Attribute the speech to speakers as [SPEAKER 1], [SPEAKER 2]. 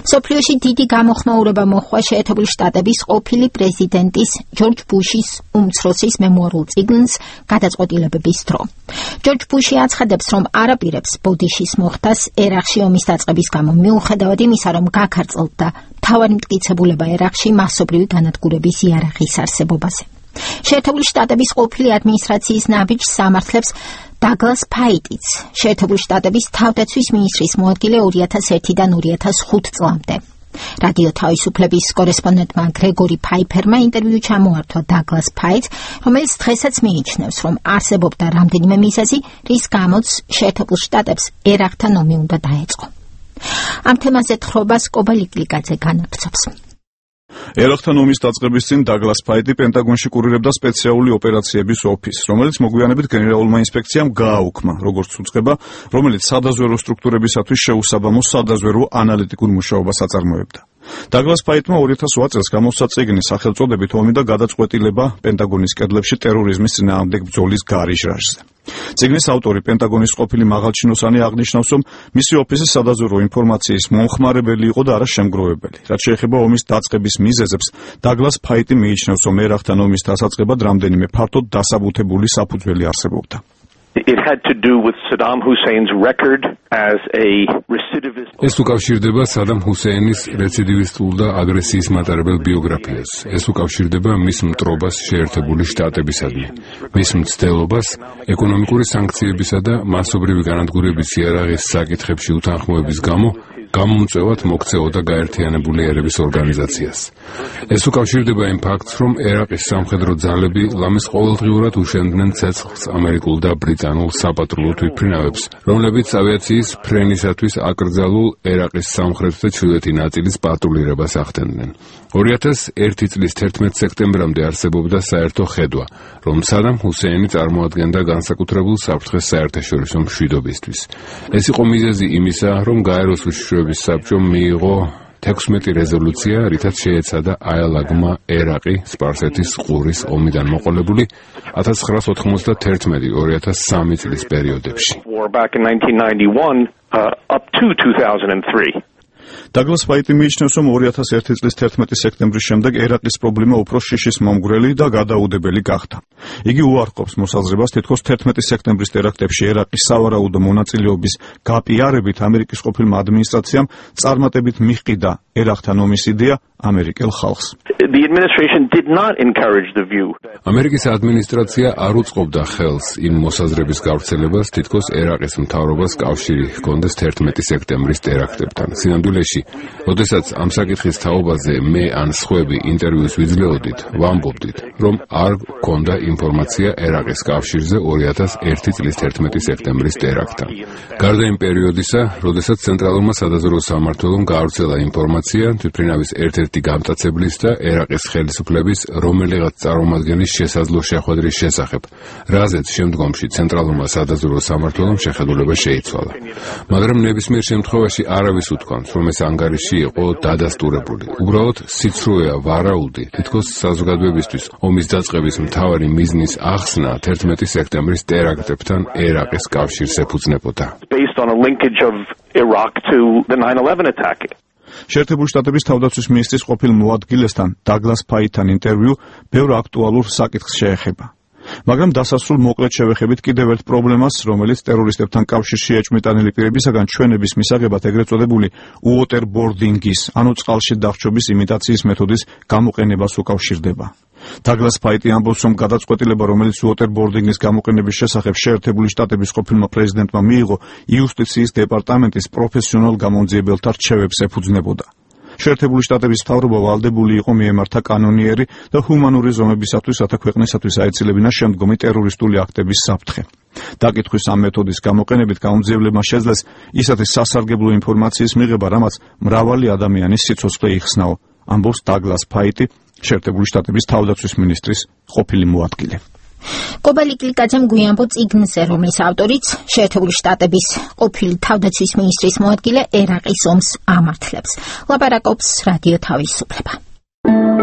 [SPEAKER 1] სოფლიოში დიდი გამოხმაურება მოჰყვა შეერთებული შტატების ყოფილი პრეზიდენტის ჯორჯ ბუშის უმცროსის მემუარულ წიგნს გადაწყვეტილებების დრო. ჯორჯ ბუში აცხადებს, რომ არაპირებს ბოდიშის მოხდას ერაყში ომის დაწყების გამო, მიუხედავად იმისა, რომ გაქარწყლდა მთავარი მტკიცებულება ერაყში მასობრივი განადგურების იარაღის არსებობაზე. შეერთებული შტატების ყოფილი ადმინისტრაციის ნაბიჯს ამართლებს დაგლას ფაიტიც, შეერთებული შტატების თავდაცვის მინისტრის მოადგილე 2001-დან 2005 წლამდე. რადიო თავისუფლების კორესპონდენტმა გრეგორი ფაიფერმა ინტერვიუ ჩამოართვა დაგლას ფაიტს, რომელიც დღესაც მიიჩნევს, რომ არსებობდა რამდენიმე მიზეზი, რის გამოც შეერთებულ შტატებს ერაყთან ომი უნდა დაეწყო. ამ თემაზე თხრობას კობალიკლიკაძე განაგრძობს.
[SPEAKER 2] ერაყთან ომის დაწყების წინ დაგლას ფაიტი პენტაგონში კურირებდა სპეციალური ოპერაციების ოფისს, რომელიც მოგვიანებით გენერალურმა ინსპექციამ გააუქმა, როგორც უწყება, რომელიც სადაზვერო სტრუქტურებისათვის შეუსაბამო სადაზვერო ანალიტიკურ მუშაობას აწარმოებდა. დაგლას ფაიტმა 2008 წელს გამოსცა წიგნი სახელწოდებით ომი და გადაწყვეტილება პენტაგონის კედლებში ტერორიზმის წინააღმდეგ ბრძოლის გარიჟრაჟზე. წიგნის ავტორი პენტაგონის ყოფილი მაღალჩინოსანი აღნიშნავს, რომ მისი ოფისი სადაზვერო ინფორმაციის მომხმარებელი იყო და არა შემგროვებელი. რაც შეეხება ომის დაწყების მიზეზებს, დაგლას ფაიტი მიიჩნევს, რომ ერაყთან ომის დასაწყებად რამდენიმე ფართოდ დასაბუთებული საფუძველი არსებობდა.
[SPEAKER 3] It had to do with Saddam Hussein's record as a recidivist.
[SPEAKER 4] ეს უკავშირდება სადამ ჰუსეინის რეციდივისტულ და აგრესიის მატარებელ ბიოგრაფიას. ეს უკავშირდება მის მტრობას შეერთებული შტატებისადმი, მის მცდელობას ეკონომიკური სანქციებისა და მასობრივი განადგურების იარაღის საკითხებში უთანხმოების გამო გამომწვევად მოქცეოდა გაერთიანებული ერების ორგანიზაციას. ეს უკავშირდება იმ ფაქტს, რომ ერაყის სამხედრო ძალები ლამის ყოველდღიურად უშენდნენ ცეცხლს ამერიკულ და ბრიტანულ საპატრულო თვითმფრინავებს, რომლებიც ავიაციის ფრენისათვის აკრძალულ ერაყის სამხრეთ და ჩრდილოეთი ნაწილის პატრულირებას ახდენდნენ. 2001 წლის 11 სექტემბრამდე არსებობდა საერთო ხედვა, რომ სადამ ჰუსეინი წარმოადგენდა განსაკუთრებულ საფრთხეს საერთაშორისო მშვიდობისთვის. ეს იყო მიზეზი იმისა, რომ გაეროს უშიშროების საბჭომ მიიღო 16 რეზოლუცია, რითაც შეეცადა აელაგმა ერაყი სპარსეთის ყურის ომიდან მოყოლებული 1991-2003 წლის პერიოდებში.
[SPEAKER 2] დაგლას ფაიტი მიიჩნევს, რომ 2001 წლის 11 სექტემბრის შემდეგ ერაყის პრობლემა უფრო შიშის მომგვრელი და გადაუდებელი გახდა. იგი უარყოფს მოსაზრებას, თითქოს 11 სექტემბრის ტერაქტებში ერაყის სავარაუდო მონაწილეობის გაპიარებით ამერიკის ყოფილმა ადმინისტრაციამ წარმატებით მიჰყიდა ერაყთან ომის იდეა ამერიკელ ხალხს.
[SPEAKER 4] ამერიკის ადმინისტრაცია არ უწყობდა ხელს იმ მოსაზრების გავრცელებას, თითქოს ერაყის მთავრობას კავშირი ჰქონდეს 11 სექტემბრის ტერაქტებთან. სინამდვილეში, როდესაც ამ საკითხის თაობაზე მე ან სხვები ინტერვიუს ვიძლეოდით, ვამბობდით, რომ არ გქონდა ინფორმაცია ერაყის კავშირზე 2001 წლის 11 სექტემბრის ტერაქტთან. გარდა იმ პერიოდისა, როდესაც ცენტრალურმა სადაზვერო სამმართველომ გაავრცელა ინფორმაცია თვითმფრინავის ერთ-ერთი გამტაცებლის და ერაყის ხელისუფლების რომელიღაც წარმომადგენლის შესაძლო შეხვედრის შესახებ, რაზეც შემდგომში ცენტრალურმა სადაზვერო სამმართველომ შეხედულება შეიცვალა. მაგრამ ნებისმიერ შემთხვევაში არავის უთქვამს, რომ ეს ანგარიში იყო დადასტურებული. უბრალოდ სიცრუეა ვარაუდი, თითქოს საზოგადოებისთვის ომის დაწყების მთავარი მიზნის ახსნა 11 სექტემბრის ტერაქტებთან ერაყის კავშირს ეფუძნებოდა.
[SPEAKER 2] შეერთებული შტატების თავდაცვის მინისტრის ყოფილ მოადგილესთან დაგლას ფაიტთან ინტერვიუ ბევრ აქტუალურ საკითხს შეეხება. მაგრამ დასასრულ მოკლედ შევეხებით კიდევ ერთ პრობლემას, რომელიც ტერორისტებთან კავშირში ეჭვმიტანილი პირებისაგან ჩვენების მისაღებად ეგრეთ წოდებული უოტერბორდინგის, ანუ წყალში დახრჩობის იმიტაციის მეთოდის გამოყენებას უკავშირდება. დაგლას ფაიტი ამბობს, რომ გადაწყვეტილება, რომელიც უოტერბორდინგის გამოყენების შესახებ შეერთებული შტატების ყოფილმა პრეზიდენტმა მიიღო, იუსტიციის დეპარტამენტის პროფესიონალ გამონძიებელთა რჩევებს ეფუძნებოდა. შეერთებული შტატების მთავრობა ვალდებული იყო მიემართა კანონიერი და ჰუმანური ზომებისათვის, რათა ქვეყნისათვის აეცილებინა შემდგომი ტერორისტული აქტების საფრთხე. დაკითხვის ამ მეთოდის გამოყენებით გამონძიებლებმა შეძლეს ისეთი სასარგებლო ინფორმაციის მიღება, რამაც მრავალი ადამიანის სიცოცხლე იხსნაო, ამბობს დაგლას ფაიტი, შეერთებული შტატების თავდაცვის მინისტრის ყოფილი მოადგილე.
[SPEAKER 1] კობალიკლიკაძემ გვიანბო წიგნზე, რომლის ავტორიც შეერთებული შტატების ყოფილი თავდაცვის მინისტრის მოადგილე ერაყის ომს ამართლებს. ლაპარაკობს რადიო თავისუფლება.